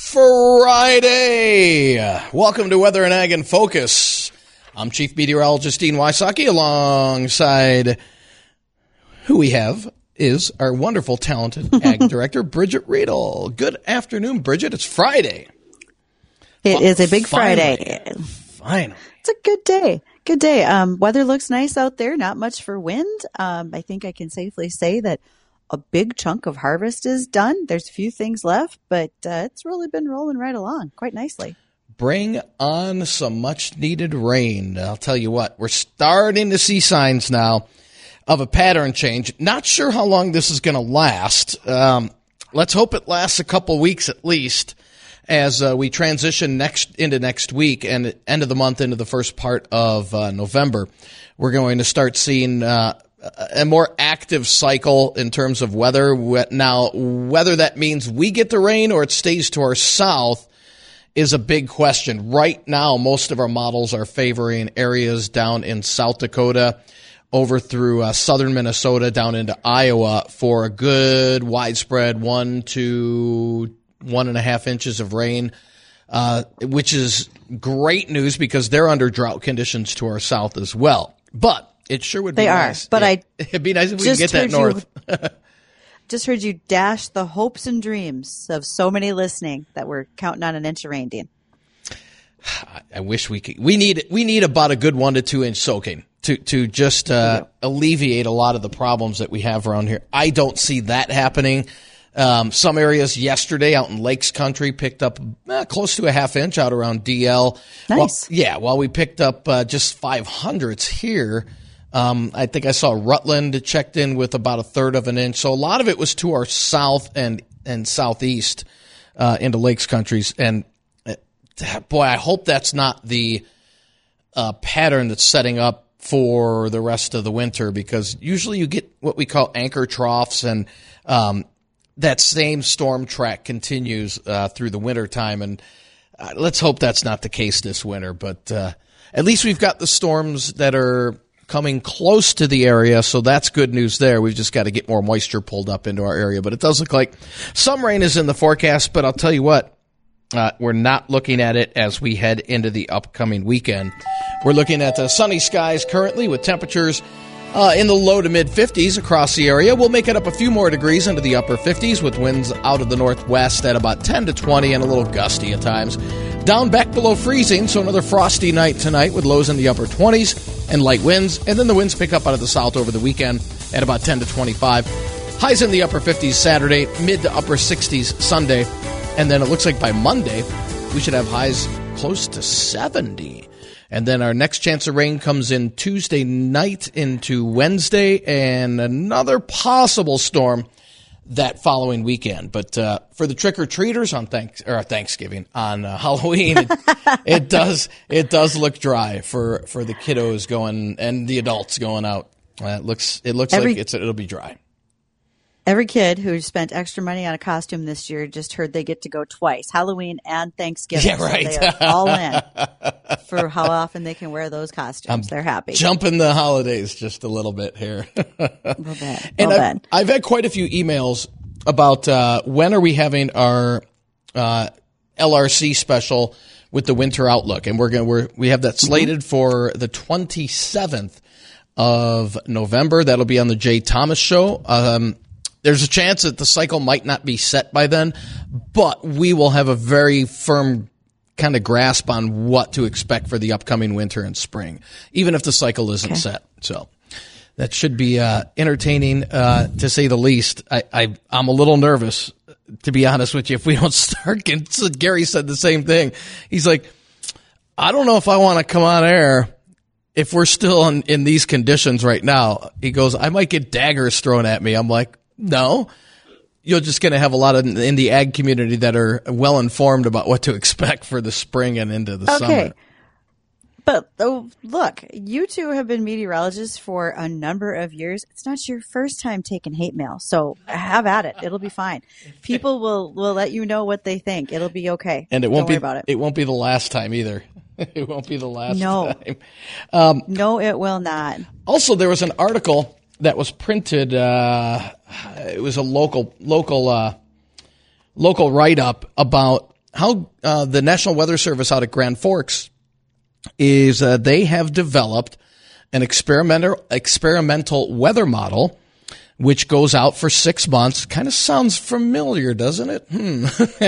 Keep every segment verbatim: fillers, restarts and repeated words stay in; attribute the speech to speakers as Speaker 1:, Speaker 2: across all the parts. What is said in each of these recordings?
Speaker 1: Friday. Welcome to Weather and Ag in Focus. I'm Chief Meteorologist Dean Wysocki. Alongside who we have is our wonderful, talented Ag Director, Bridget Riedel. Good afternoon, Bridget. It's Friday.
Speaker 2: It
Speaker 1: well,
Speaker 2: is a big
Speaker 1: finally,
Speaker 2: Friday.
Speaker 1: Finally.
Speaker 2: It's a good day. Good day. Um, weather looks nice out there. Not much for wind. Um, I think I can safely say that a big chunk of harvest is done. There's a few things left, but uh, it's really been rolling right along quite nicely.
Speaker 1: Bring on some much-needed rain. I'll tell you what, we're starting to see signs now of a pattern change. Not sure how long this is going to last. Um, let's hope it lasts a couple weeks at least as uh, we transition next into next week and end of the month into the first part of uh, November. We're going to start seeing uh, a more active cycle in terms of weather. Now, whether that means we get the rain or it stays to our south is a big question. Right now, most of our models are favoring areas down in South Dakota, over through uh, southern Minnesota, down into Iowa for a good widespread one to one and a half inches of rain, uh, which is great news because they're under drought conditions to our south as well. But it sure would be
Speaker 2: they
Speaker 1: nice.
Speaker 2: Are, but
Speaker 1: yeah.
Speaker 2: I
Speaker 1: It'd be nice if we could get that north.
Speaker 2: You, just heard you dash the hopes and dreams of so many listening that we're counting on an inch of rain, Dean.
Speaker 1: I wish we could. We need we need about a good one to two inch soaking to to just uh, alleviate a lot of the problems that we have around here. I don't see that happening. Um, some areas yesterday out in Lakes Country picked up uh, close to a half inch out around D L.
Speaker 2: Nice.
Speaker 1: Well, yeah, while we picked up uh, just five hundredths here. Um, I think I saw Rutland checked in with about a third of an inch. So a lot of it was to our south and, and southeast uh, into Lakes Countries. And uh, boy, I hope that's not the uh, pattern that's setting up for the rest of the winter, because usually you get what we call anchor troughs, and um, that same storm track continues uh, through the winter time. And uh, let's hope that's not the case this winter. But uh, at least we've got the storms that are coming close to the area, so that's good news there. We've just got to get more moisture pulled up into our area. But it does look like some rain is in the forecast, but I'll tell you what, uh, we're not looking at it as we head into the upcoming weekend. We're looking at uh, sunny skies currently with temperatures uh, in the low to mid fifties across the area. We'll make it up a few more degrees into the upper fifties with winds out of the northwest at about ten to twenty and a little gusty at times. Down back below freezing, so another frosty night tonight with lows in the upper twenties and light winds. And then the winds pick up out of the south over the weekend at about ten to twenty-five. Highs in the upper fifties Saturday, mid to upper sixties Sunday. And then it looks like by Monday, we should have highs close to seventy. And then our next chance of rain comes in Tuesday night into Wednesday, and another possible storm that following weekend. But uh, for the trick-or-treaters on thanks or Thanksgiving, on uh, Halloween, it, it does it does look dry for, for the kiddos going and the adults going out. Uh, it looks it looks
Speaker 2: Every,
Speaker 1: like it's it'll be dry.
Speaker 2: Every kid who spent extra money on a costume this year just heard they get to go twice, Halloween and Thanksgiving.
Speaker 1: Yeah, right.
Speaker 2: So they are all in for how often they can wear those costumes.
Speaker 1: I'm
Speaker 2: They're happy.
Speaker 1: Jumping the holidays just a little bit here.
Speaker 2: A little bit.
Speaker 1: And
Speaker 2: I've,
Speaker 1: I've, I've had quite a few emails about uh, when are we having our uh, L R C special with the winter outlook, and we're going we're we have that slated mm-hmm. for the twenty-seventh of November. That'll be on the Jay Thomas Show. Um, There's a chance that the cycle might not be set by then, but we will have a very firm kind of grasp on what to expect for the upcoming winter and spring, even if the cycle isn't okay. set. So that should be uh, entertaining, uh, to say the least. I, I, I'm a little nervous, to be honest with you, if we don't start. So Gary said the same thing. He's like, I don't know if I want to come on air if we're still in, in these conditions right now. He goes, I might get daggers thrown at me. I'm like, no, you're just going to have a lot of in the ag community that are well informed about what to expect for the spring and into the
Speaker 2: okay.
Speaker 1: summer.
Speaker 2: But oh, look, you two have been meteorologists for a number of years. It's not your first time taking hate mail, so have at it. It'll be fine. People will, will let you know what they think. It'll be okay.
Speaker 1: And it won't
Speaker 2: Don't
Speaker 1: be
Speaker 2: worry about it.
Speaker 1: It won't be the last time either. It won't be the last
Speaker 2: no.
Speaker 1: time. Um,
Speaker 2: no, it will not.
Speaker 1: Also, there was an article that was printed. Uh, it was a local local uh, local write up about how uh, the National Weather Service out at Grand Forks is uh, they have developed an experimental experimental weather model, which goes out for six months. Kind of sounds familiar, doesn't it? Hmm.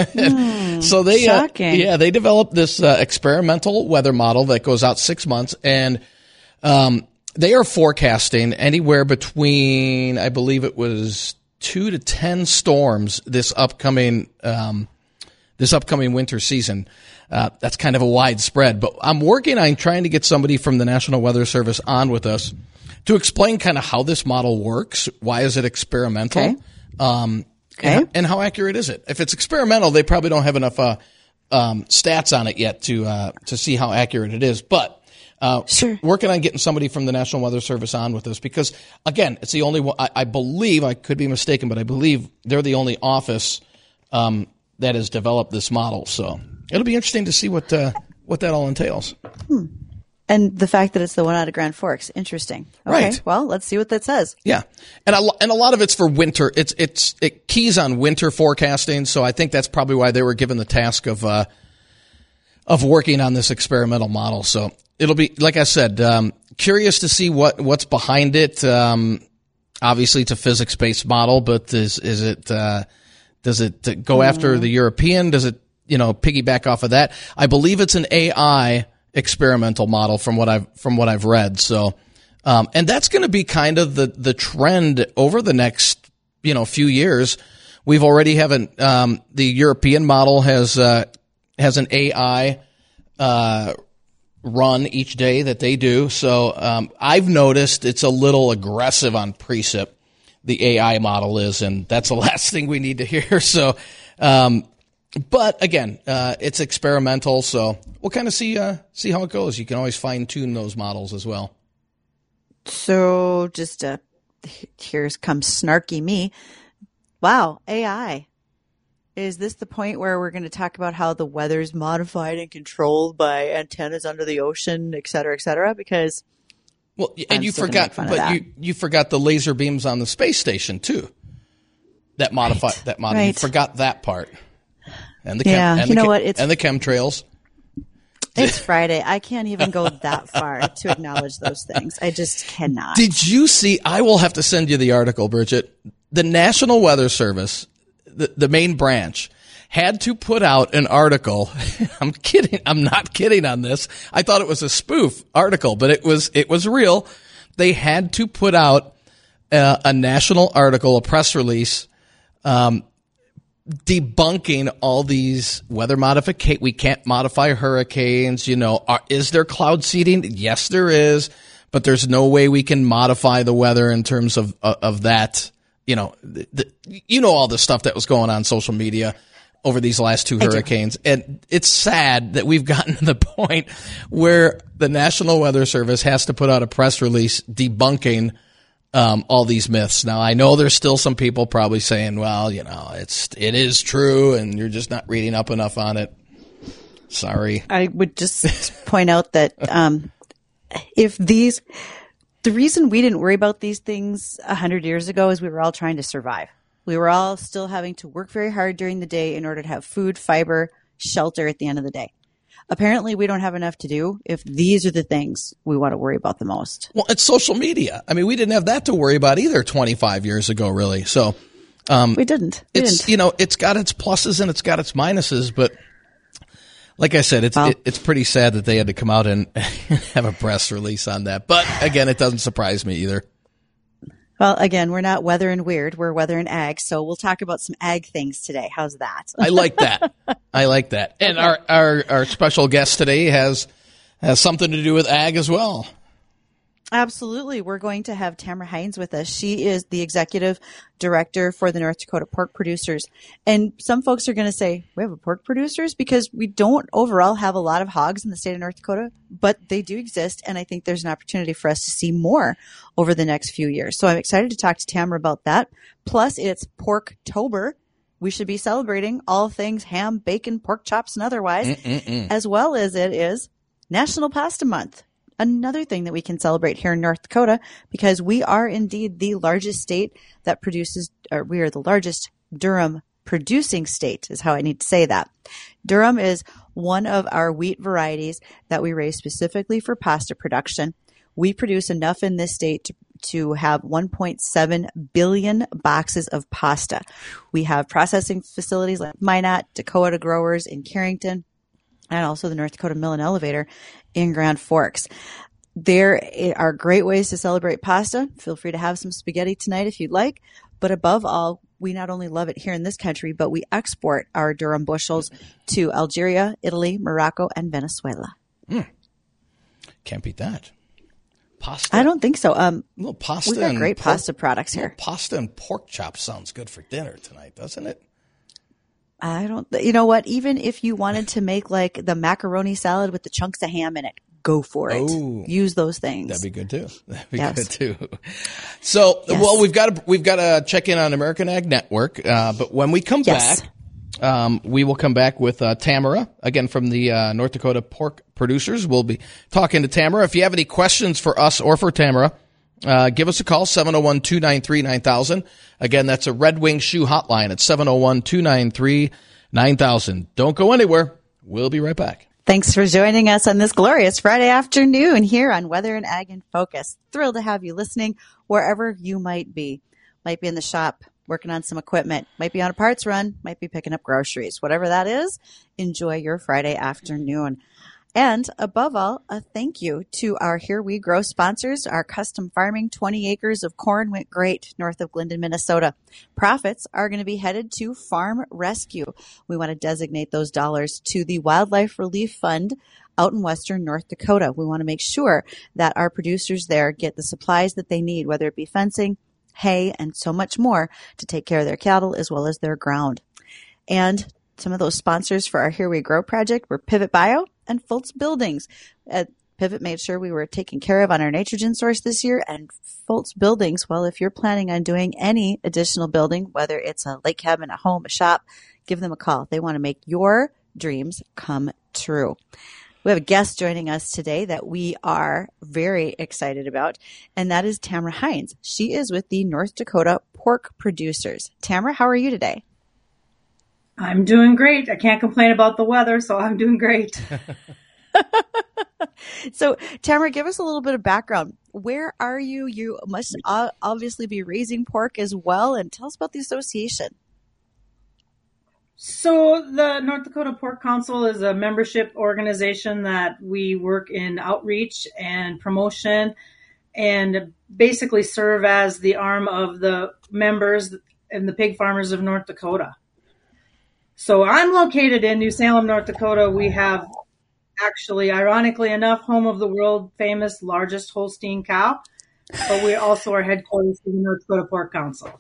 Speaker 2: Mm,
Speaker 1: so they, uh,
Speaker 2: shocking.
Speaker 1: yeah, they developed this uh, experimental weather model that goes out six months, and um, they are forecasting anywhere between, I believe it was two to ten storms this upcoming um, this upcoming winter season. Uh, that's kind of a wide spread, but I'm working on trying to get somebody from the National Weather Service on with us to explain kind of how this model works. Why is it experimental?
Speaker 2: Okay.
Speaker 1: Um,
Speaker 2: Okay.
Speaker 1: and, and how accurate is it? If it's experimental, they probably don't have enough uh, um, stats on it yet to uh, to see how accurate it is. But uh,
Speaker 2: Sure.
Speaker 1: working on getting somebody from the National Weather Service on with us because, again, it's the only one. I, I believe, I could be mistaken, but I believe they're the only office um, that has developed this model. So it'll be interesting to see what uh, what that all entails.
Speaker 2: Hmm. And the fact that it's the one out of Grand Forks, interesting. Okay,
Speaker 1: Right.
Speaker 2: well, let's see what that says.
Speaker 1: Yeah, and a, lo- and a lot of it's for winter. It's it's it keys on winter forecasting. So I think that's probably why they were given the task of uh, of working on this experimental model. So it'll be, like I said, um, curious to see what what's behind it. Um, obviously, it's a physics based model, but is is it uh, does it go after the European? Does it you know piggyback off of that? I believe it's an A I experimental model from what I've from what I've read. So, um, and that's going to be kind of the the trend over the next you know few years. We've already have an um, the European model has uh, has an A I uh, run each day that they do. So um, I've noticed it's a little aggressive on precip. The A I model is, and that's the last thing we need to hear. So. Um, But again, uh, it's experimental, so we'll kind of see uh, see how it goes. You can always fine tune those models as well.
Speaker 2: So just uh, here's comes snarky me. Wow, A I. Is this the point where we're going to talk about how the weather's modified and controlled by antennas under the ocean, et cetera, et cetera? Because
Speaker 1: well, and
Speaker 2: I'm
Speaker 1: you
Speaker 2: still gonna
Speaker 1: forgot,
Speaker 2: make fun of
Speaker 1: but
Speaker 2: that.
Speaker 1: you you forgot the laser beams on the space station too. That modify
Speaker 2: Right,
Speaker 1: that model. You
Speaker 2: right.
Speaker 1: forgot that part. And the chem,
Speaker 2: Yeah,
Speaker 1: and
Speaker 2: you
Speaker 1: the
Speaker 2: know
Speaker 1: chem-
Speaker 2: what? It's-
Speaker 1: and the chemtrails.
Speaker 2: It's Friday. I can't even go that far to acknowledge those things. I just cannot.
Speaker 1: Did you see? I will have to send you the article, Bridget. The National Weather Service, the, the main branch, had to put out an article. I'm kidding. I'm not kidding on this. I thought it was a spoof article, but it was it was real. They had to put out uh, a national article, a press release, um, debunking all these weather modification. We can't modify hurricanes. You know, are, is there cloud seeding? Yes, there is, but there's no way we can modify the weather in terms of of, of that. You know, the, the, you know all the stuff that was going on social media over these last two hurricanes, and it's sad that we've gotten to the point where the National Weather Service has to put out a press release debunking Um, all these myths. Now, I know there's still some people probably saying, well, you know, it's, it is true and you're just not reading up enough on it. Sorry.
Speaker 2: I would just point out that um, if these, the reason we didn't worry about these things a hundred years ago is we were all trying to survive. We were all still having to work very hard during the day in order to have food, fiber, shelter at the end of the day. Apparently, we don't have enough to do if these are the things we want to worry about the most.
Speaker 1: Well, it's social media. I mean, we didn't have that to worry about either twenty-five years ago, really. So, um,
Speaker 2: We didn't. We
Speaker 1: it's,
Speaker 2: didn't.
Speaker 1: you know, it's got its pluses and it's got its minuses, but like I said, it's,
Speaker 2: Well-
Speaker 1: it, it's pretty sad that they had to come out and have a press release on that. But again, it doesn't surprise me either.
Speaker 2: Well, again, we're not weather and weird. We're weather and ag. So we'll talk about some ag things today. How's that?
Speaker 1: I like that. I like that. And our, our, our special guest today has has something to do with ag as well.
Speaker 2: Absolutely. We're going to have Tamara Hines with us. She is the executive director for the North Dakota Pork Producers. And some folks are going to say, we have a pork producers? Because we don't overall have a lot of hogs in the state of North Dakota, but they do exist. And I think there's an opportunity for us to see more over the next few years. So I'm excited to talk to Tamara about that. Plus, it's Porktober. We should be celebrating all things ham, bacon, pork chops, and otherwise,
Speaker 1: Mm-mm-mm.
Speaker 2: as well as it is National Pasta Month. Another thing that we can celebrate here in North Dakota, because we are indeed the largest state that produces, or we are the largest durum producing state is how I need to say that. Durham is one of our wheat varieties that we raise specifically for pasta production. We produce enough in this state to, to have one point seven billion boxes of pasta. We have processing facilities like Minot, Dakota Growers in Carrington, and also the North Dakota Mill and Elevator in Grand Forks. There are great ways to celebrate pasta. Feel free to have some spaghetti tonight if you'd like. But above all, we not only love it here in this country, but we export our Durham bushels to Algeria, Italy, Morocco, and Venezuela.
Speaker 1: Mm. Can't beat that. Pasta.
Speaker 2: I don't think so. Um,
Speaker 1: a little pasta.
Speaker 2: We've got great
Speaker 1: pork,
Speaker 2: pasta products here.
Speaker 1: Pasta and pork chop sounds good for dinner tonight, doesn't it?
Speaker 2: I don't, you know what? Even if you wanted to make like the macaroni salad with the chunks of ham in it, go for it.
Speaker 1: Oh,
Speaker 2: use those things.
Speaker 1: That'd be good too. That'd be
Speaker 2: yes.
Speaker 1: good too. So,
Speaker 2: yes.
Speaker 1: well, we've got to, we've got to check in on American Ag Network. Uh, but when we come
Speaker 2: yes.
Speaker 1: back, um, we will come back with, uh, Tamara again from the, uh, North Dakota Pork Producers. We'll be talking to Tamara. If you have any questions for us or for Tamara, uh, give us a call, seven oh one, two nine three, nine thousand. Again, that's a Red Wing Shoe hotline at seven oh one, two nine three, nine thousand. Don't go anywhere. We'll be right back.
Speaker 2: Thanks for joining us on this glorious Friday afternoon here on Weather and Ag in Focus. Thrilled to have you listening wherever you might be. Might be in the shop, working on some equipment, might be on a parts run, might be picking up groceries. Whatever that is, enjoy your Friday afternoon. And above all, a thank you to our Here We Grow sponsors. Our custom farming, twenty acres of corn went great north of Glendon, Minnesota. Profits are going to be headed to Farm Rescue. We want to designate those dollars to the Wildlife Relief Fund out in western North Dakota. We want to make sure that our producers there get the supplies that they need, whether it be fencing, hay, and so much more to take care of their cattle as well as their ground. And some of those sponsors for our Here We Grow project were Pivot Bio and Fultz Buildings. Uh, Pivot made sure we were taken care of on our nitrogen source this year, and Fultz Buildings, well, if you're planning on doing any additional building, whether it's a lake cabin, a home, a shop, give them a call. They want to make your dreams come true. We have a guest joining us today that we are very excited about, and that is Tamara Hines. She is with the North Dakota Pork Producers. Tamara, how are you today?
Speaker 3: I'm doing great. I can't complain about the weather, so I'm doing great.
Speaker 2: So, Tamara, give us a little bit of background. Where are you? You must obviously be raising pork as well, and tell us about the association.
Speaker 3: So, the North Dakota Pork Council is a membership organization that we work in outreach and promotion and basically serve as the arm of the members and the pig farmers of North Dakota. So I'm located in New Salem, North Dakota. We have actually, ironically enough, home of the world famous largest Holstein cow, but we also are headquarters for the North Dakota Pork Council.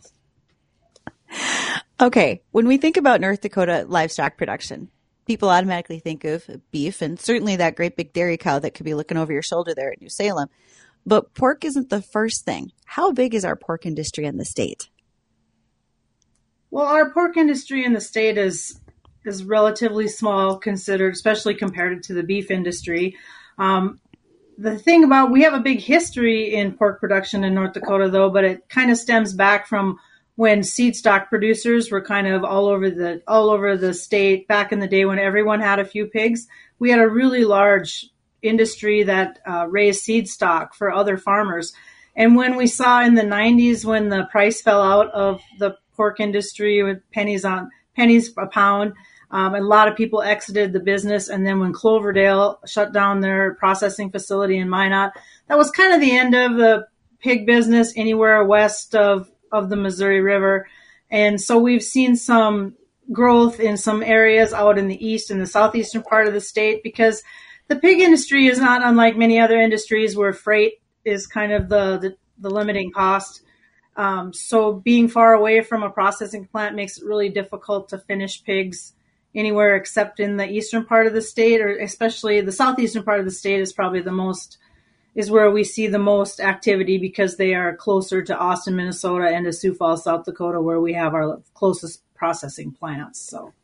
Speaker 2: Okay, when we think about North Dakota livestock production, people automatically think of beef and certainly that great big dairy cow that could be looking over your shoulder there at New Salem. But pork isn't the first thing. How big is our pork industry in the state?
Speaker 3: Well, our pork industry in the state is is relatively small, considered, especially compared to the beef industry. Um, the thing about, we have a big history in pork production in North Dakota, though, but it kind of stems back from when seed stock producers were kind of all over the all over the state back in the day when everyone had a few pigs. We had a really large industry that uh, raised seed stock for other farmers. And when we saw in the nineties, when the price fell out of the pork industry with pennies on pennies a pound, um, and a lot of people exited the business. And then when Cloverdale shut down their processing facility in Minot, that was kind of the end of the pig business anywhere west of, of the Missouri River. And so we've seen some growth in some areas out in the east and the southeastern part of the state, because the pig industry is not unlike many other industries where freight is kind of the, the, the limiting cost. Um, so being far away from a processing plant makes it really difficult to finish pigs anywhere except in the eastern part of the state, or especially the southeastern part of the state is probably the most, is where we see the most activity because they are closer to Austin, Minnesota, and to Sioux Falls, South Dakota, where we have our closest processing plants. So,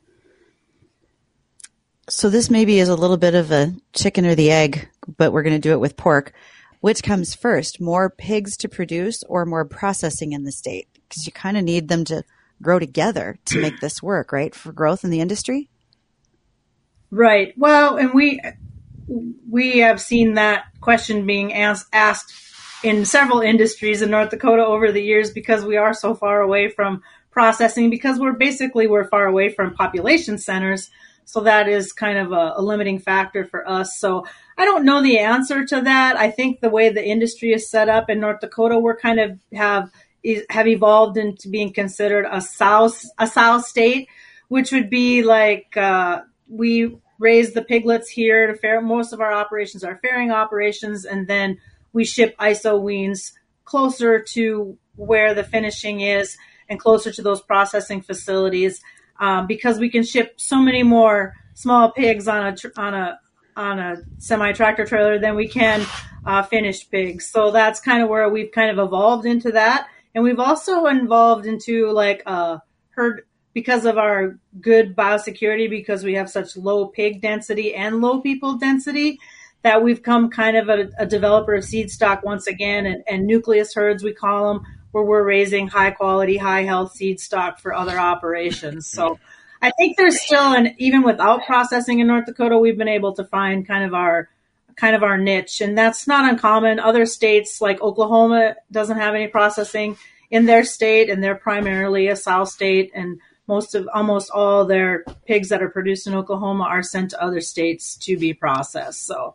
Speaker 2: so this maybe is a little bit of a chicken or the egg, but we're going to do it with pork. Which comes first, more pigs to produce or more processing in the state? Because you kind of need them to grow together to make this work, right? For growth in the industry?
Speaker 3: Right. Well, and we we have seen that question being as, asked in several industries in North Dakota over the years because we are so far away from processing, because we're basically we're far away from population centers. So that is kind of a, a limiting factor for us. So I don't know the answer to that. I think the way the industry is set up in North Dakota, we're kind of have have evolved into being considered a sow a sow state, which would be like uh, we raise the piglets here to fair. Most of our operations are fairing operations, and then we ship I S O weans closer to where the finishing is and closer to those processing facilities, um, because we can ship so many more small pigs on a on a on a semi tractor trailer than we can uh, finished pigs. So that's kind of where we've kind of evolved into that, and we've also evolved into like a herd. Because of our good biosecurity, because we have such low pig density and low people density, that we've come kind of a, a developer of seed stock once again, and, and nucleus herds, we call them, where we're raising high quality, high health seed stock for other operations. So I think there's still, and even without processing in North Dakota, we've been able to find kind of our kind of our niche, and that's not uncommon. Other states like Oklahoma doesn't have any processing in their state, and they're primarily a sow state, and Most of almost all their pigs that are produced in Oklahoma are sent to other states to be processed. So,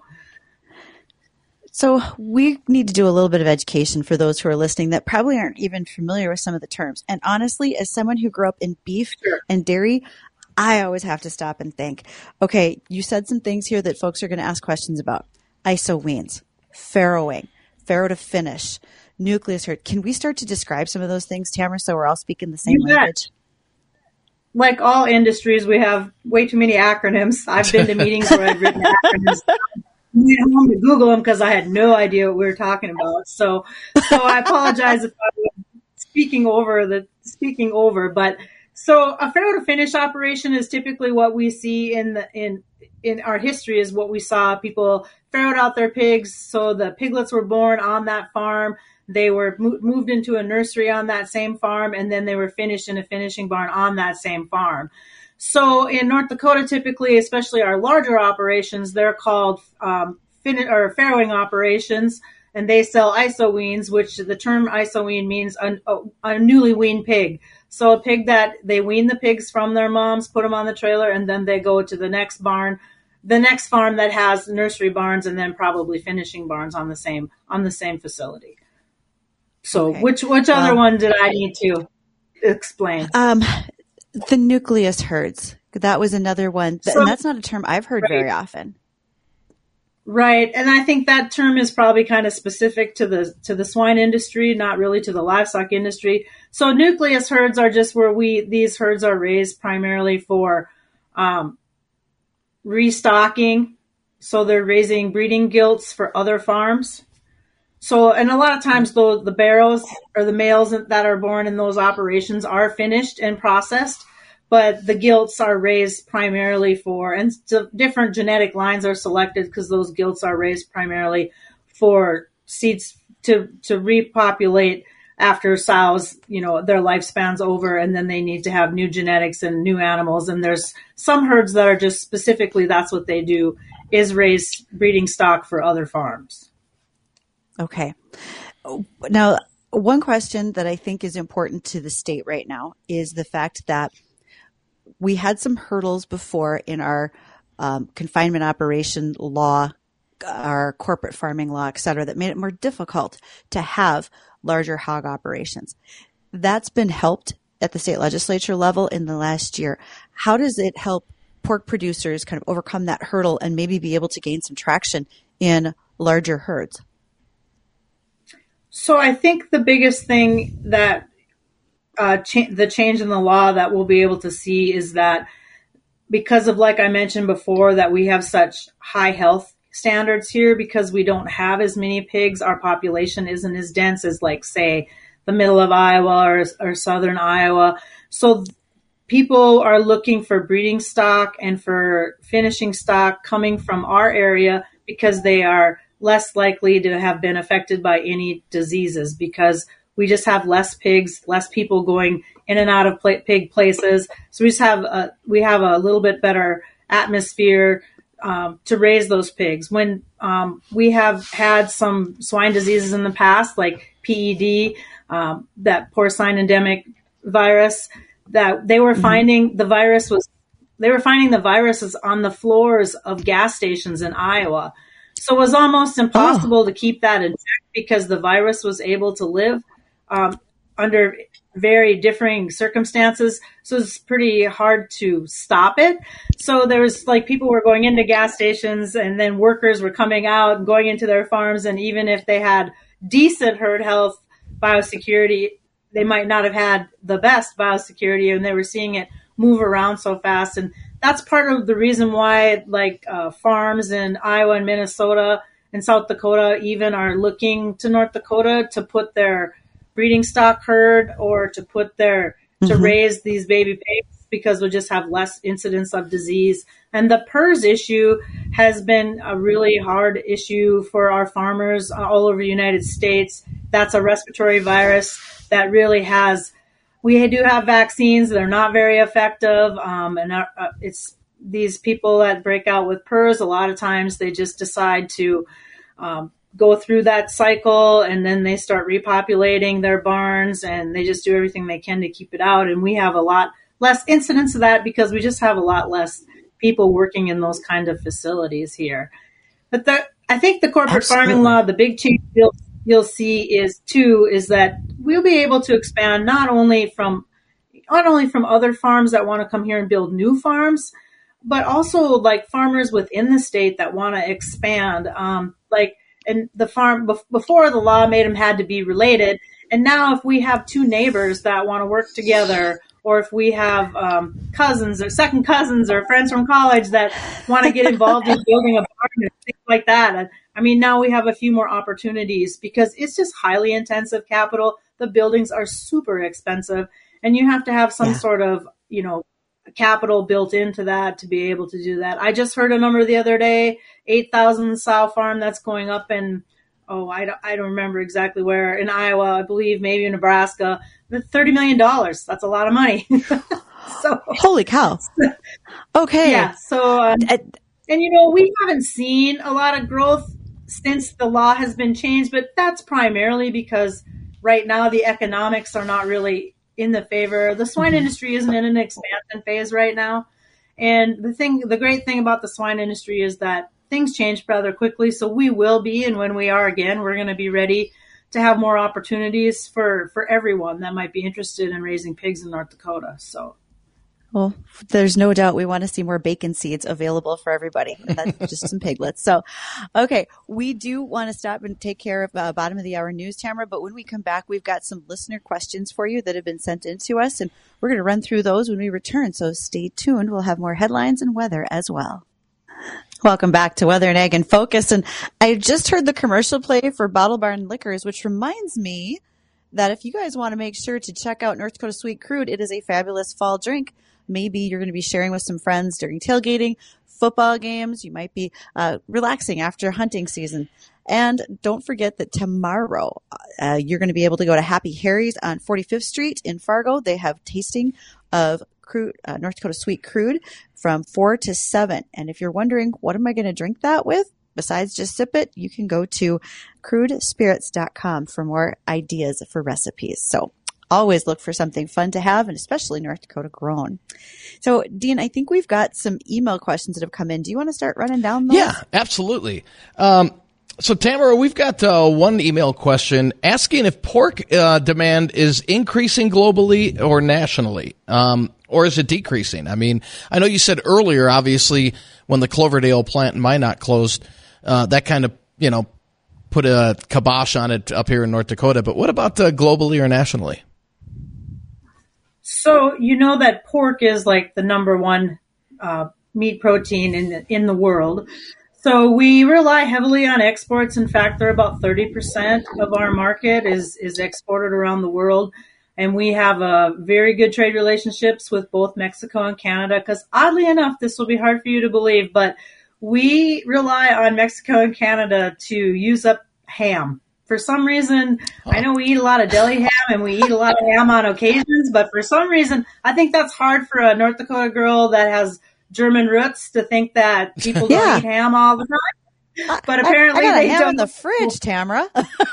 Speaker 2: so we need to do a little bit of education for those who are listening that probably aren't even familiar with some of the terms. And honestly, as someone who grew up in beef sure. and dairy, I always have to stop and think, okay, you said some things here that folks are going to ask questions about. I S O weans, farrowing, farrow to finish, nucleus herd. Can we start to describe some of those things, Tamara, so we're all speaking the same
Speaker 3: you
Speaker 2: language?
Speaker 3: Bet. Like all industries, we have way too many acronyms. I've been to meetings where I've written acronyms. I went home to Google them because I had no idea what we were talking about. So, so I apologize if I was speaking over the speaking over. But so a farrow to finish operation is typically what we see in the in in our history is what we saw. People farrowed out their pigs, so the piglets were born on that farm. They were mo- moved into a nursery on that same farm, and then they were finished in a finishing barn on that same farm. So in North Dakota, typically, especially our larger operations, they're called um, fin- or farrowing operations, and they sell I S O weans, which the term I S O wean means a, a, a newly weaned pig. So a pig that they wean the pigs from their moms, put them on the trailer, and then they go to the next barn, the next farm that has nursery barns, and then probably finishing barns on the same on the same facility. So okay. which which other well, one did I need to explain?
Speaker 2: Um, the nucleus herds. That was another one. So, and that's not a term I've heard right. very often.
Speaker 3: Right. And I think that term is probably kind of specific to the to the swine industry, not really to the livestock industry. So nucleus herds are just where we these herds are raised primarily for um, restocking. So they're raising breeding gilts for other farms. So, and a lot of times though, the barrows or the males that are born in those operations are finished and processed, but the gilts are raised primarily for, and so different genetic lines are selected because those gilts are raised primarily for seeds to, to repopulate after sows, you know, their lifespan's over, and then they need to have new genetics and new animals. And there's some herds that are just specifically, that's what they do, is raise breeding stock for other farms.
Speaker 2: Okay. Now, one question that I think is important to the state right now is the fact that we had some hurdles before in our um, confinement operation law, our corporate farming law, et cetera, that made it more difficult to have larger hog operations. That's been helped at the state legislature level in the last year. How does it help pork producers kind of overcome that hurdle and maybe be able to gain some traction in larger herds?
Speaker 3: So I think the biggest thing that uh, cha- the change in the law that we'll be able to see is that because of, like I mentioned before, that we have such high health standards here because we don't have as many pigs, our population isn't as dense as, like, say, the middle of Iowa or, or southern Iowa. So people are looking for breeding stock and for finishing stock coming from our area because they are less likely to have been affected by any diseases because we just have less pigs, less people going in and out of pig places. So we just have a, we have a little bit better atmosphere um, to raise those pigs. When um, we have had some swine diseases in the past, like P E D, um, that porcine endemic virus, that they were mm-hmm. finding the virus was, they were finding the viruses on the floors of gas stations in Iowa. So it was almost impossible oh. to keep that in check because the virus was able to live um, under very differing circumstances. So it's pretty hard to stop it. So there was like people were going into gas stations and then workers were coming out and going into their farms. And even if they had decent herd health biosecurity, they might not have had the best biosecurity, and they were seeing it move around so fast. And that's part of the reason why like uh, farms in Iowa and Minnesota and South Dakota even are looking to North Dakota to put their breeding stock herd or to put their, mm-hmm. to raise these baby pigs, because we'll just have less incidence of disease. And the P R R S issue has been a really hard issue for our farmers all over the United States. That's a respiratory virus that really has, we do have vaccines. They're not very effective. Um, and uh, it's these people that break out with P R R S, a lot of times they just decide to um, go through that cycle, and then they start repopulating their barns, and they just do everything they can to keep it out. And we have a lot less incidence of that because we just have a lot less people working in those kind of facilities here. But the, I think the corporate Absolutely. farming law, the big change you'll, you'll see is too, is that we'll be able to expand not only from, not only from other farms that want to come here and build new farms, but also like farmers within the state that want to expand. Um, like, and the farm before the law made them had to be related. And now if we have two neighbors that want to work together, or if we have um, cousins or second cousins or friends from college that want to get involved in building a barn and things like that. I mean, now we have a few more opportunities because it's just highly intensive capital. The buildings are super expensive, and you have to have some yeah. sort of, you know, capital built into that to be able to do that. I just heard a number the other day, eight thousand sow farm that's going up in, oh, I don't, I don't remember exactly where, in Iowa, I believe, maybe in Nebraska, but thirty million dollars. That's a lot of money. So
Speaker 2: holy cow. Okay.
Speaker 3: Yeah. So, um, and you know, we haven't seen a lot of growth since the law has been changed, but that's primarily because right now the economics are not really in the favor. The swine industry isn't in an expansion phase right now. And the thing, the great thing about the swine industry is that things change rather quickly. So we will be, and when we are again, we're going to be ready to have more opportunities for, for everyone that might be interested in raising pigs in North Dakota. So.
Speaker 2: Well, there's no doubt we want to see more bacon seeds available for everybody. That's just some piglets. So, okay, we do want to stop and take care of uh, bottom of the hour news, Tamara. But when we come back, we've got some listener questions for you that have been sent in to us, and we're going to run through those when we return. So stay tuned. We'll have more headlines and weather as well. Welcome back to Weather and Ag in Focus. And I just heard the commercial play for Bottle Barn Liquors, which reminds me that if you guys want to make sure to check out North Dakota Sweet Crude, it is a fabulous fall drink. Maybe you're going to be sharing with some friends during tailgating, football games. You might be uh, relaxing after hunting season. And don't forget that tomorrow uh, you're going to be able to go to Happy Harry's on forty-fifth Street in Fargo. They have tasting of crude, uh, North Dakota Sweet Crude from four to seven. And if you're wondering, what am I going to drink that with? Besides just sip it, you can go to crude spirits dot com for more ideas for recipes. So always look for something fun to have, and especially North Dakota grown. So, Dean, I think we've got some email questions that have come in. Do you want to start running down those?
Speaker 1: Yeah, absolutely. Um, so, Tamara, we've got uh, one email question asking if pork uh, demand is increasing globally or nationally, um, or is it decreasing? I mean, I know you said earlier, obviously, when the Cloverdale plant in Minot closed, uh, that kind of, you know, put a kibosh on it up here in North Dakota. But what about uh, globally or nationally?
Speaker 3: So you know that pork is like the number one uh, meat protein in the, in the world. So we rely heavily on exports. In fact, they're about thirty percent of our market is, is exported around the world. And we have a very good trade relationships with both Mexico and Canada, because oddly enough, this will be hard for you to believe, but we rely on Mexico and Canada to use up ham for some reason, I know we eat a lot of deli ham and we eat a lot of ham on occasions, but for some reason, I think that's hard for a North Dakota girl that has German roots to think that people don't
Speaker 2: Yeah.
Speaker 3: eat ham all the time. But apparently
Speaker 2: I, I got
Speaker 3: they
Speaker 2: a ham
Speaker 3: don't.
Speaker 2: in the fridge, Tamara.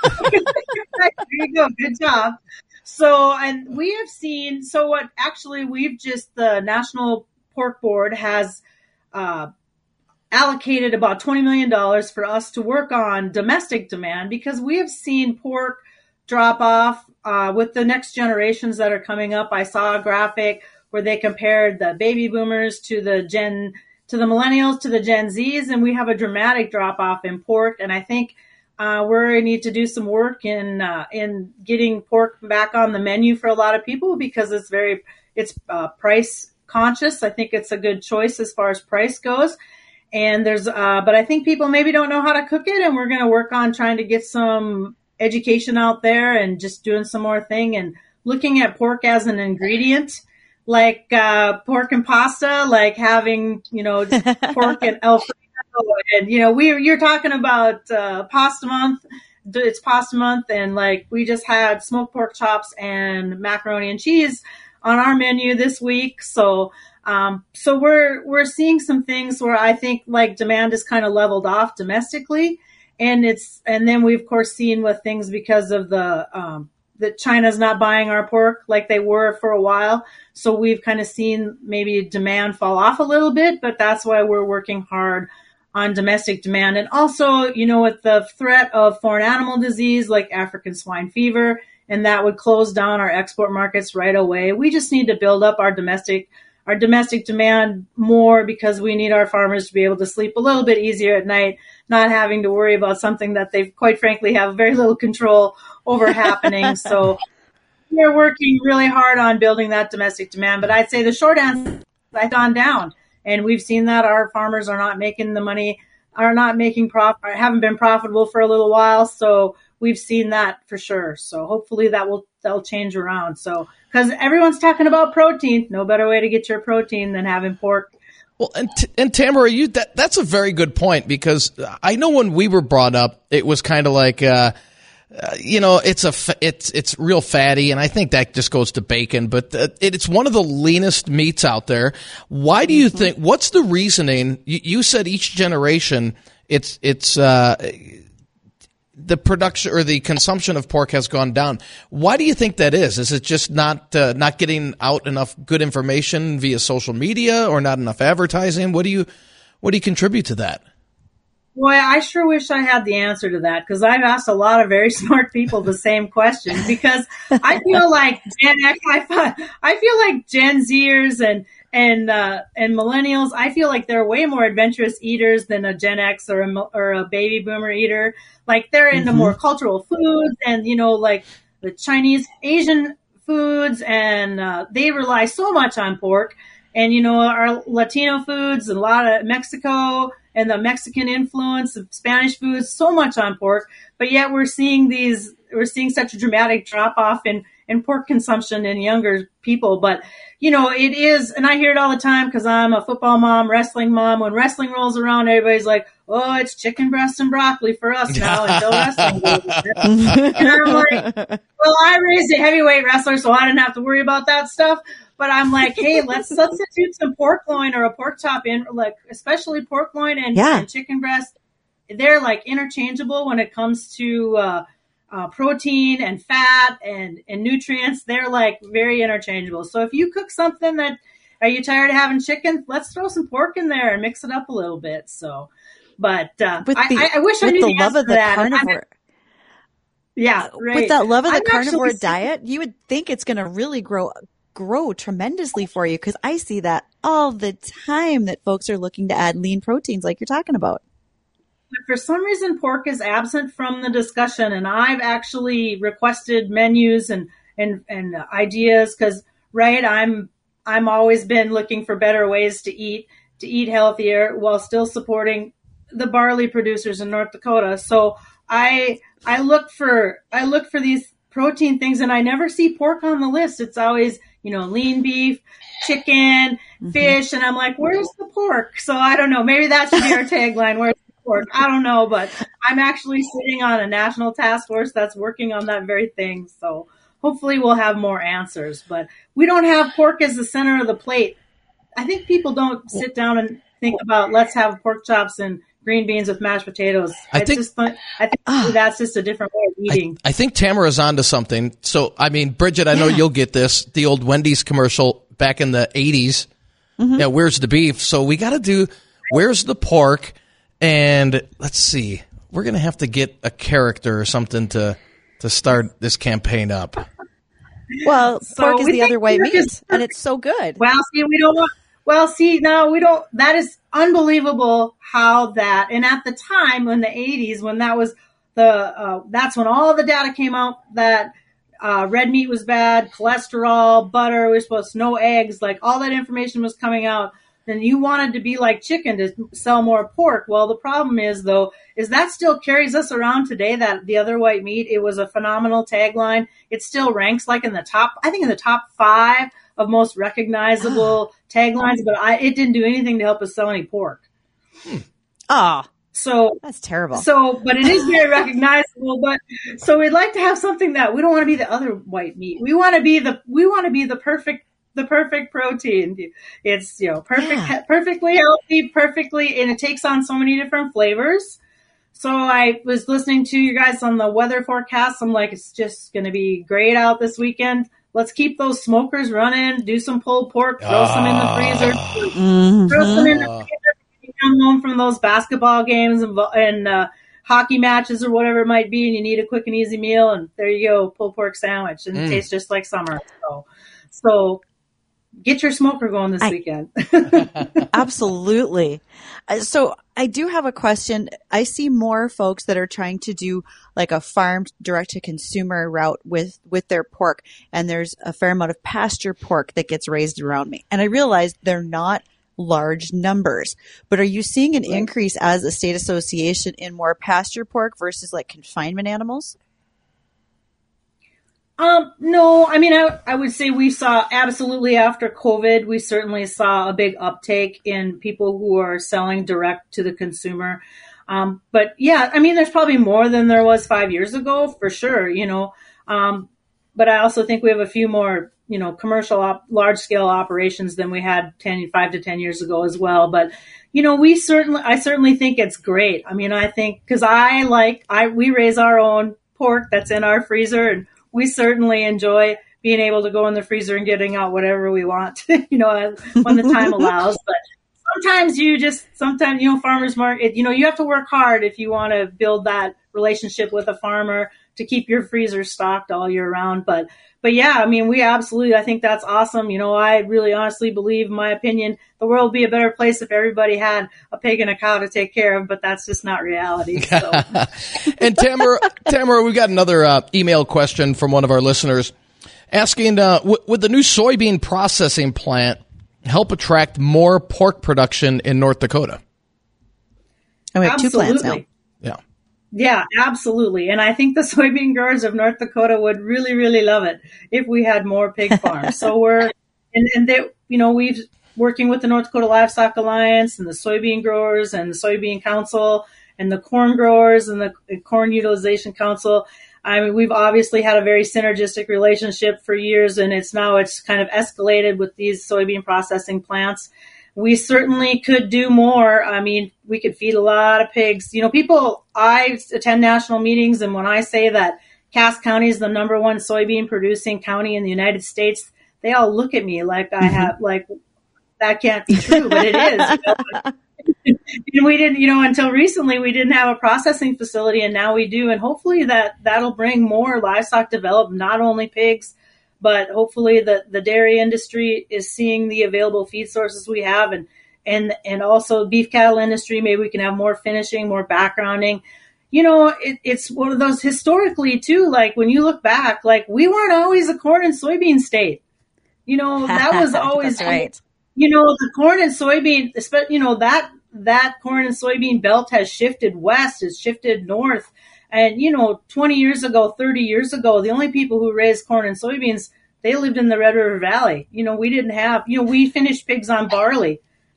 Speaker 3: There you go. Good job. So, and we have seen, so what actually we've just, the National Pork Board has uh, allocated about twenty million dollars for us to work on domestic demand, because we have seen pork drop off uh, with the next generations that are coming up. I saw a graphic where they compared the baby boomers to the Gen, to the millennials, to the Gen Zs, and we have a dramatic drop off in pork. And I think Uh, we need to do some work in uh, in getting pork back on the menu for a lot of people, because it's very it's uh, price conscious. I think it's a good choice as far as price goes. And there's, uh, but I think people maybe don't know how to cook it, and we're going to work on trying to get some education out there and just doing some more thing and looking at pork as an ingredient, like uh, pork and pasta, like having you know pork and Alfredo. And, you know, we you're talking about uh, pasta month. It's pasta month. And like we just had smoked pork chops and macaroni and cheese on our menu this week. So um, so we're we're seeing some things where I think like demand is kind of leveled off domestically. And it's and then we, of course, seen with things because of the um, that China's not buying our pork like they were for a while. So we've kind of seen maybe demand fall off a little bit. But that's why we're working hard on domestic demand. And also, you know, with the threat of foreign animal disease like African swine fever, and that would close down our export markets right away. We just need to build up our domestic, our domestic demand more, because we need our farmers to be able to sleep a little bit easier at night, not having to worry about something that they quite frankly have very little control over happening. So we're working really hard on building that domestic demand. But I'd say the short answer is I've gone down. And we've seen that our farmers are not making the money, are not making profit, haven't been profitable for a little while. So we've seen that for sure. So hopefully that will, that'll change around. So, cause everyone's talking about protein, no better way to get your protein than having pork.
Speaker 1: Well, and, and Tamara, you, that, that's a very good point, because I know when we were brought up, it was kind of like, uh, Uh, you know, it's a it's it's real fatty, and I think that just goes to bacon. But uh, it, it's one of the leanest meats out there. Why do you mm-hmm. think? What's the reasoning? You, you said each generation, it's it's uh, the production or the consumption of pork has gone down. Why do you think that is? Is it just not uh, not getting out enough good information via social media, or not enough advertising? What do you what do you contribute to that?
Speaker 3: Boy, I sure wish I had the answer to that, because I've asked a lot of very smart people the same question, because I feel like Gen X, I, I feel like Gen Zers and and uh, and millennials, I feel like they're way more adventurous eaters than a Gen X or a, or a baby boomer eater. Like they're into mm-hmm. more cultural foods and, you know, like the Chinese, Asian foods, and uh, they rely so much on pork. And, you know, our Latino foods, and a lot of Mexico and the Mexican influence of Spanish foods, so much on pork. But yet we're seeing these, we're seeing such a dramatic drop off in, in pork consumption in younger people. But, you know, it is, and I hear it all the time because I'm a football mom, wrestling mom. When wrestling rolls around, everybody's like, oh, it's chicken breast and broccoli for us now until wrestling goes. And I'm like, well, I raised a heavyweight wrestler, so I didn't have to worry about that stuff. But I'm like, hey, let's substitute some pork loin or a pork chop in, like especially pork loin and,
Speaker 2: yeah.
Speaker 3: and chicken breast. They're like interchangeable when it comes to uh, uh, protein and fat and, and nutrients. They're like very interchangeable. So if you cook something that, are you tired of having chicken? Let's throw some pork in there and mix it up a little bit. So, but uh,
Speaker 2: the,
Speaker 3: I, I wish I knew the, the
Speaker 2: love of the
Speaker 3: that.
Speaker 2: carnivore.
Speaker 3: Yeah, right.
Speaker 2: With that love of the
Speaker 3: I'm
Speaker 2: carnivore
Speaker 3: actually,
Speaker 2: diet, you would think it's going to really grow grow tremendously for you, because I see that all the time that folks are looking to add lean proteins like you're talking about.
Speaker 3: For some reason, pork is absent from the discussion, and I've actually requested menus and and and ideas because, right, I'm I'm always been looking for better ways to eat to eat healthier while still supporting the barley producers in North Dakota. So I I look for I look for these protein things, and I never see pork on the list. It's always, you know, lean beef, chicken, mm-hmm. fish, and I'm like, where's the pork? So I don't know. Maybe that should be our tagline. Where's the pork. I don't know, but I'm actually sitting on a national task force that's working on that very thing. So hopefully we'll have more answers. But we don't have pork as the center of the plate. I think people don't sit down and think about let's have pork chops and green beans with mashed potatoes.
Speaker 1: I
Speaker 3: it's
Speaker 1: think
Speaker 3: just, I think uh, that's just a different way of eating.
Speaker 1: I, I think Tamara's onto something. So, I mean, Bridget, I know yeah. you'll get this. The old Wendy's commercial back in the eighties. Mm-hmm. Yeah, where's the beef? So we got to do where's the pork? And let's see. We're going to have to get a character or something to to start this campaign up.
Speaker 2: Well,
Speaker 3: so
Speaker 2: pork is the other white meat,
Speaker 3: is,
Speaker 2: and it's so good.
Speaker 3: Well, see, we don't want. Well, see, no, we don't. That is unbelievable how that. And at the time, in the eighties, when that was the, uh, that's when all the data came out that uh, red meat was bad, cholesterol, butter, we were supposed to no eggs, like all that information was coming out. Then you wanted to be like chicken to sell more pork. Well, the problem is, though, is that still carries us around today, that the other white meat. It was a phenomenal tagline. It still ranks like in the top, I think in the top five of most recognizable taglines, but I, it didn't do anything to help us sell any pork.
Speaker 2: Ah, oh,
Speaker 3: so
Speaker 2: that's terrible.
Speaker 3: So, but it is very recognizable. But so we'd like to have something that we don't want to be the other white meat. We want to be the we want to be the perfect the perfect protein. It's you know perfect, yeah. perfectly healthy, perfectly, and it takes on so many different flavors. So I was listening to you guys on the weather forecast. I'm like, it's just going to be great out this weekend. Let's keep those smokers running, do some pulled pork, throw uh, some in the freezer, mm-hmm. throw some in the freezer. You come home from those basketball games and, and uh, hockey matches or whatever it might be, and you need a quick and easy meal, and there you go, pulled pork sandwich, and mm. it tastes just like summer. So, so get your smoker going this I, weekend.
Speaker 2: Absolutely. So I do have a question. I see more folks that are trying to do like a farm direct to consumer route with, with their pork. And there's a fair amount of pasture pork that gets raised around me. And I realize they're not large numbers, but are you seeing an increase as a state association in more pasture pork versus like confinement animals?
Speaker 3: Um, no, I mean, I, I would say we saw absolutely after COVID, we certainly saw a big uptake in people who are selling direct to the consumer. Um, but yeah, I mean, there's probably more than there was five years ago for sure, you know. Um, but I also think we have a few more, you know, commercial op- large scale operations than we had ten, five to ten years ago as well. But, you know, we certainly, I certainly think it's great. I mean, I think, cause I like, I, we raise our own pork that's in our freezer, and we certainly enjoy being able to go in the freezer and getting out whatever we want, you know, when the time allows. But sometimes you just, sometimes, you know, farmers market, you know, you have to work hard if you want to build that relationship with a farmer to keep your freezer stocked all year round. But, but yeah, I mean, we absolutely, I think that's awesome. You know, I really honestly believe, in my opinion, the world would be a better place if everybody had a pig and a cow to take care of, but that's just not reality. So.
Speaker 1: And Tamara, Tamara, we got another uh, email question from one of our listeners asking, uh, w- would the new soybean processing plant help attract more pork production in North Dakota?
Speaker 2: And we have absolutely. two plants now.
Speaker 1: Yeah.
Speaker 3: Yeah, absolutely. And I think the soybean growers of North Dakota would really, really love it if we had more pig farms. So we're, and, and they, you know, we've working with the North Dakota Livestock Alliance and the soybean growers and the Soybean Council and the corn growers and the Corn Utilization Council. I mean, we've obviously had a very synergistic relationship for years, and it's now it's kind of escalated with these soybean processing plants. We certainly could do more. I mean, we could feed a lot of pigs. You know, people, I attend national meetings, and when I say that Cass County is the number one soybean producing county in the United States, they all look at me like I have, like, that can't be true, but it is. You know? And we didn't, you know, until recently, we didn't have a processing facility, and now we do. And hopefully that, that'll bring more livestock development, not only pigs, but hopefully the, the dairy industry is seeing the available feed sources we have, and, and, and also beef cattle industry. Maybe we can have more finishing, more backgrounding. You know, it, it's one of those historically too, like when you look back, like we weren't always a corn and soybean state. You know, that was always,
Speaker 2: That's right.
Speaker 3: You know, the corn and soybean, you know, that, that corn and soybean belt has shifted west, has shifted north. And, you know, twenty years ago, thirty years ago, the only people who raised corn and soybeans, they lived in the Red River Valley. You know, we didn't have, you know, we finished pigs on barley.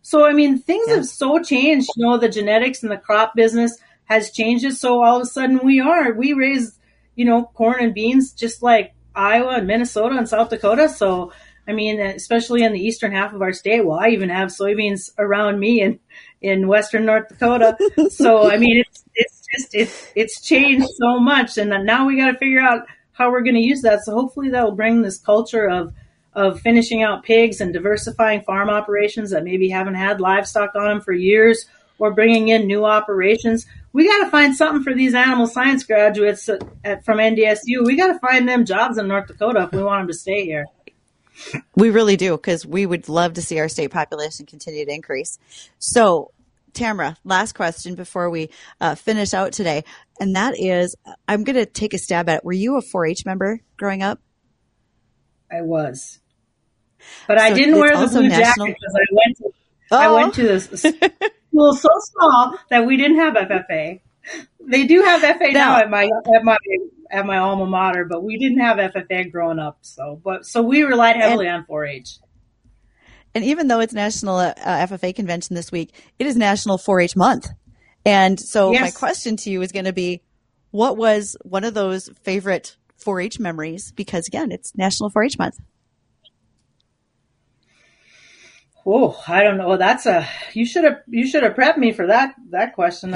Speaker 3: So, I mean, things
Speaker 2: Yeah.
Speaker 3: have so changed, you know, the genetics and the crop business has changed it. So all of a sudden we are, we raise, you know, corn and beans just like Iowa and Minnesota and South Dakota. So, I mean, especially in the eastern half of our state, well, I even have soybeans around me in, in western North Dakota. So, I mean, it's, it's just, it's, it's changed so much. And then now we got to figure out how we're going to use that. So hopefully that will bring this culture of, of finishing out pigs and diversifying farm operations that maybe haven't had livestock on them for years, or bringing in new operations. We got to find something for these animal science graduates at, at, from N D S U. We got to find them jobs in North Dakota if we want them to stay here.
Speaker 2: We really do, because we would love to see our state population continue to increase. So, Tamara, last question before we uh, finish out today, and that is, I'm going to take a stab at it. Were you a four H member growing up?
Speaker 3: I was. But
Speaker 2: So
Speaker 3: I didn't
Speaker 2: it's
Speaker 3: wear the
Speaker 2: also
Speaker 3: blue
Speaker 2: national-
Speaker 3: jacket because I went to,
Speaker 2: Oh.
Speaker 3: I went to this school so small that we didn't have F F A. They do have F A now
Speaker 2: No.
Speaker 3: at my at my at my alma mater, but we didn't have F F A growing up. So, but so we relied heavily on four H.
Speaker 2: And even though it's National uh, F F A Convention this week, it is National four H Month. And so
Speaker 3: Yes.
Speaker 2: my question to you is going to be, what was one of those favorite four H memories? Because again, it's National four H Month.
Speaker 3: Oh, I don't know. That's a you should have you should have prepped me for that that question.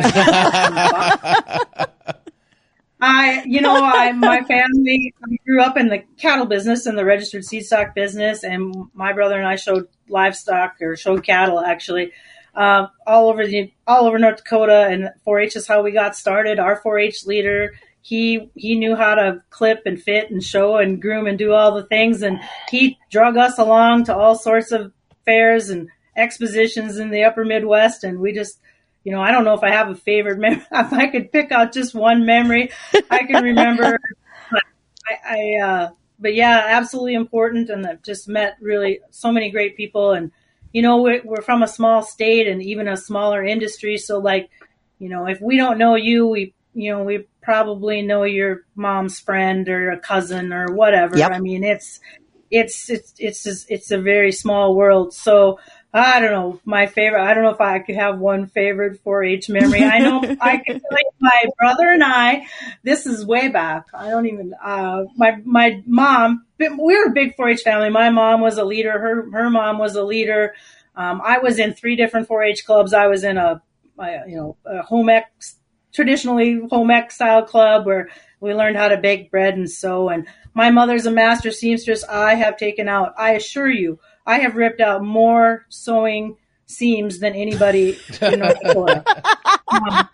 Speaker 3: I, you know, I my family we grew up in the cattle business and the registered seed stock business, and my brother and I showed livestock or showed cattle actually uh, all over the all over North Dakota. And four H is how we got started. Our four H leader, he he knew how to clip and fit and show and groom and do all the things, and he drug us along to all sorts of fairs and expositions in the upper Midwest, and we just, you know, I don't know if I have a favorite memory. If I could pick out just one memory, I can remember. I, I uh, but yeah, absolutely important, and I've just met really so many great people, and you know, we're, we're from a small state and even a smaller industry, so like, you know, if we don't know you, we, you know, we probably know your mom's friend or a cousin or whatever.
Speaker 2: Yep.
Speaker 3: I mean, it's. It's it's it's just, it's a very small world. So I don't know my favorite. I don't know if I could have one favorite four H memory. I know I can tell you my brother and I. This is way back. I don't even. Uh, my my mom. We were a big four H family. My mom was a leader. Her her mom was a leader. Um, I was in three different four H clubs. I was in a, a you know a home ec, traditionally home ec style club where we learned how to bake bread and sew. And my mother's a master seamstress. I have taken out, I assure you, I have ripped out more sewing seams than anybody in North Dakota. um,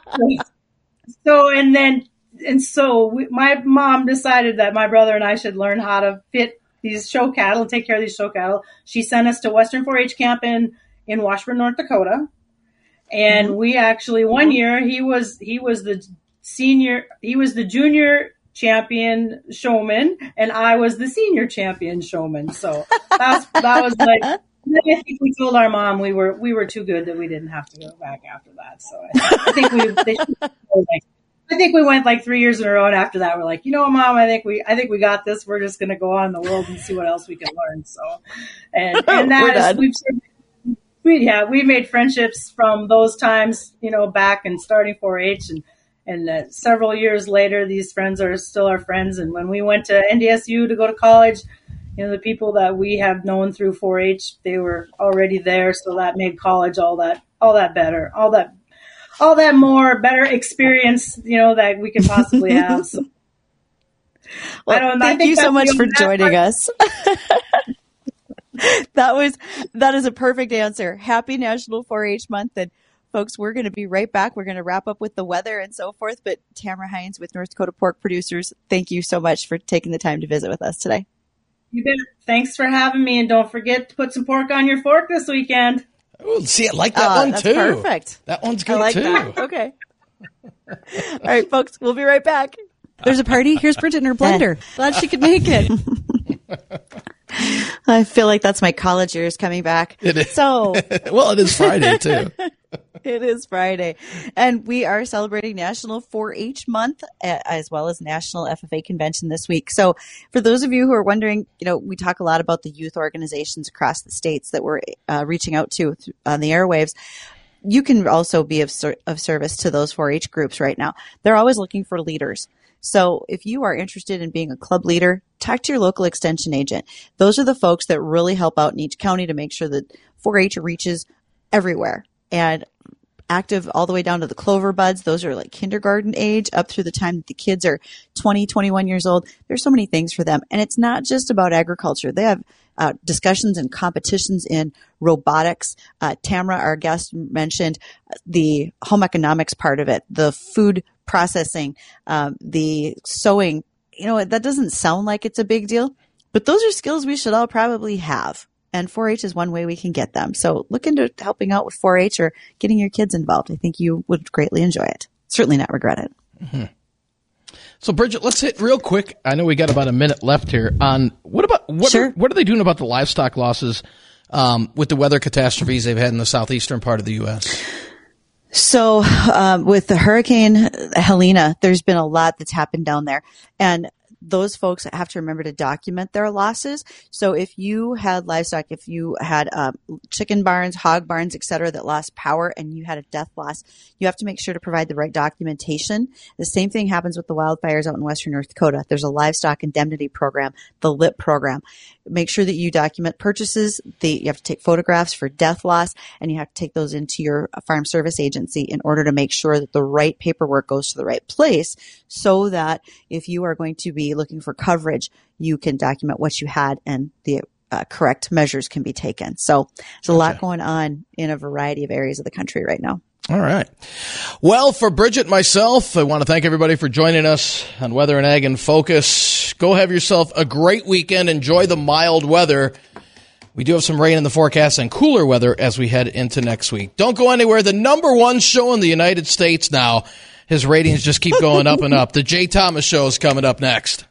Speaker 3: so, and then, and so we, my mom decided that my brother and I should learn how to fit these show cattle, take care of these show cattle. She sent us to Western four H camp in, in Washburn, North Dakota. And mm-hmm. we actually, one year, he was, he was the senior, he was the junior champion showman, and I was the senior champion showman. So that's, that was like, I think we told our mom we were, we were too good that we didn't have to go back after that. So I, I think we, they should, like, I think we went like three years in a row, and after that, we're like, you know, Mom, I think we, I think we got this. We're just going to go out in the world and see what else we can learn. So, and, and that is, we've, we, yeah, we made friendships from those times, you know, back and starting four H, and, and uh, several years later, these friends are still our friends. And when we went to N D S U to go to college, you know, the people that we have known through four H, they were already there. So that made college all that, all that better, all that, all that more better experience, you know, that we could possibly have. So,
Speaker 2: well,
Speaker 3: I don't,
Speaker 2: thank
Speaker 3: I think
Speaker 2: you so much for joining
Speaker 3: part.
Speaker 2: us. That was, that is a perfect answer. Happy National four H Month. And folks, we're going to be right back. We're going to wrap up with the weather and so forth. But Tamara Hines with North Dakota Pork Producers, thank you so much for taking the time to visit with us today.
Speaker 3: You bet. Thanks for having me. And don't forget to put some pork on your fork this weekend.
Speaker 1: Oh, see, I like that
Speaker 2: uh,
Speaker 1: one
Speaker 2: that's
Speaker 1: too.
Speaker 2: Perfect.
Speaker 1: That one's good
Speaker 2: I like
Speaker 1: too.
Speaker 2: That. Okay. All right, folks, we'll be right back.
Speaker 4: There's a party. Here's Bridget in her blender. Glad she could make it.
Speaker 2: I feel like that's my college years coming back.
Speaker 1: It is.
Speaker 2: So,
Speaker 1: well, it is Friday too.
Speaker 2: It is Friday, and we are celebrating National four H Month as well as National F F A Convention this week. So for those of you who are wondering, you know, we talk a lot about the youth organizations across the states that we're uh, reaching out to on the airwaves. You can also be of, ser- of service to those four H groups right now. They're always looking for leaders. So if you are interested in being a club leader, talk to your local extension agent. Those are the folks that really help out in each county to make sure that four H reaches everywhere and active all the way down to the clover buds. Those are like kindergarten age up through the time that the kids are twenty, twenty-one years old. There's so many things for them. And it's not just about agriculture. They have uh, discussions and competitions in robotics. Uh, Tamara, our guest, mentioned the home economics part of it, the food processing, um, the sewing. You know, that doesn't sound like it's a big deal, but those are skills we should all probably have. And four H is one way we can get them. So look into helping out with four H or getting your kids involved. I think you would greatly enjoy it. Certainly not regret it.
Speaker 1: Mm-hmm. So, Bridget, let's hit real quick. I know we got about a minute left here on what about what,
Speaker 2: sure.
Speaker 1: are, what are they doing about the livestock losses um, with the weather catastrophes they've had in the southeastern part of the U S?
Speaker 2: So um, with the Hurricane Helene, there's been a lot that's happened down there. And those folks have to remember to document their losses. So if you had livestock, if you had um, chicken barns, hog barns, et cetera, that lost power and you had a death loss, you have to make sure to provide the right documentation. The same thing happens with the wildfires out in western North Dakota. There's a livestock indemnity program, the L I P program. Make sure that you document purchases. The, you have to take photographs for death loss, and you have to take those into your farm service agency in order to make sure that the right paperwork goes to the right place so that if you are going to be looking for coverage, you can document what you had and the uh, correct measures can be taken. So there's a lot going on in a variety of areas of the country right now.
Speaker 1: All right. Well, for Bridget and myself, I want to thank everybody for joining us on Weather and Ag in Focus. Go have yourself a great weekend. Enjoy the mild weather. We do have some rain in the forecast and cooler weather as we head into next week. Don't go anywhere. The number one show in the United States now. His ratings just keep going up and up. The Jay Thomas Show is coming up next.